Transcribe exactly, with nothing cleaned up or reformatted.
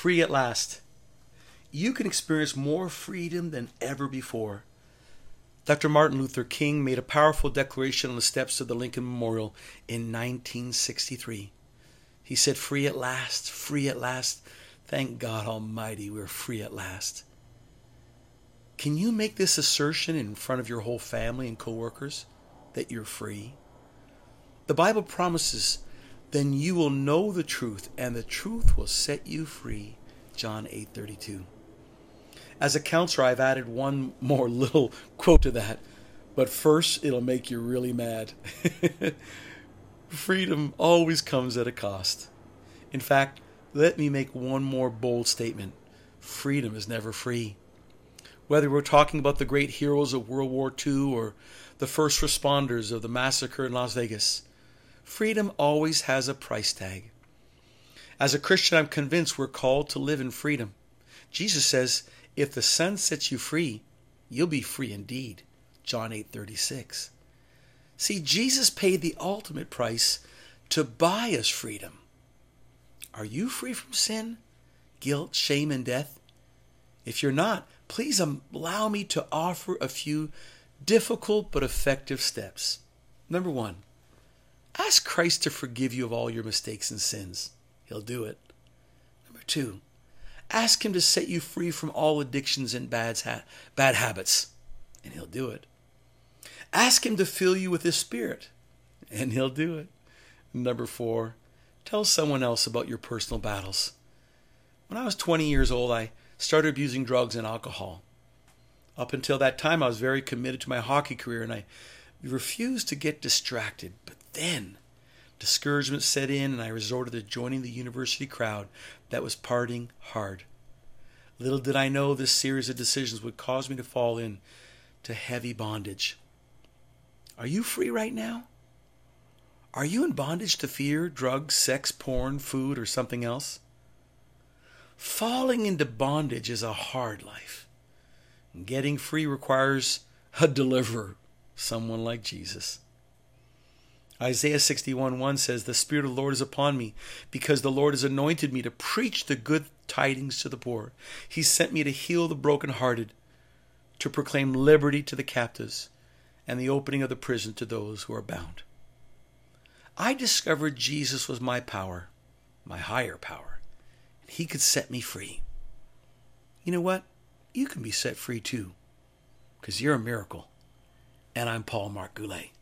Free at last. You can experience more freedom than ever before. Doctor Martin Luther King made a powerful declaration on the steps of the Lincoln Memorial in nineteen sixty-three. He said, "Free at last, free at last. Thank God Almighty, we're free at last." Can you make this assertion in front of your whole family and coworkers that you're free? The Bible promises, "Then you will know the truth, and the truth will set you free." John eight thirty-two. As a counselor, I've added one more little quote to that. But first, it'll make you really mad. Freedom always comes at a cost. In fact, let me make one more bold statement. Freedom is never free. Whether we're talking about the great heroes of World War Two or the first responders of the massacre in Las Vegas, freedom always has a price tag. As a Christian, I'm convinced we're called to live in freedom. Jesus says, "If the Son sets you free, you'll be free indeed." John eight thirty-six. See, Jesus paid the ultimate price to buy us freedom. Are you free from sin, guilt, shame, and death? If you're not, please allow me to offer a few difficult but effective steps. Number one, ask Christ to forgive you of all your mistakes and sins. He'll do it. Number two, ask Him to set you free from all addictions and bad, ha- bad habits, and He'll do it. Ask Him to fill you with His Spirit, and He'll do it. Number four, tell someone else about your personal battles. When I was twenty years old, I started abusing drugs and alcohol. Up until that time, I was very committed to my hockey career, and I refused to get distracted. But then, discouragement set in, and I resorted to joining the university crowd that was partying hard. Little did I know this series of decisions would cause me to fall into heavy bondage. Are you free right now? Are you in bondage to fear, drugs, sex, porn, food, or something else? Falling into bondage is a hard life. Getting free requires a deliverer, someone like Jesus. Isaiah sixty-one one says, "The Spirit of the Lord is upon me, because the Lord has anointed me to preach the good tidings to the poor. He sent me to heal the brokenhearted, to proclaim liberty to the captives, and the opening of the prison to those who are bound." I discovered Jesus was my power, my higher power. He could set me free. You know what? You can be set free too, because you're a miracle. And I'm Paul Mark Goulet.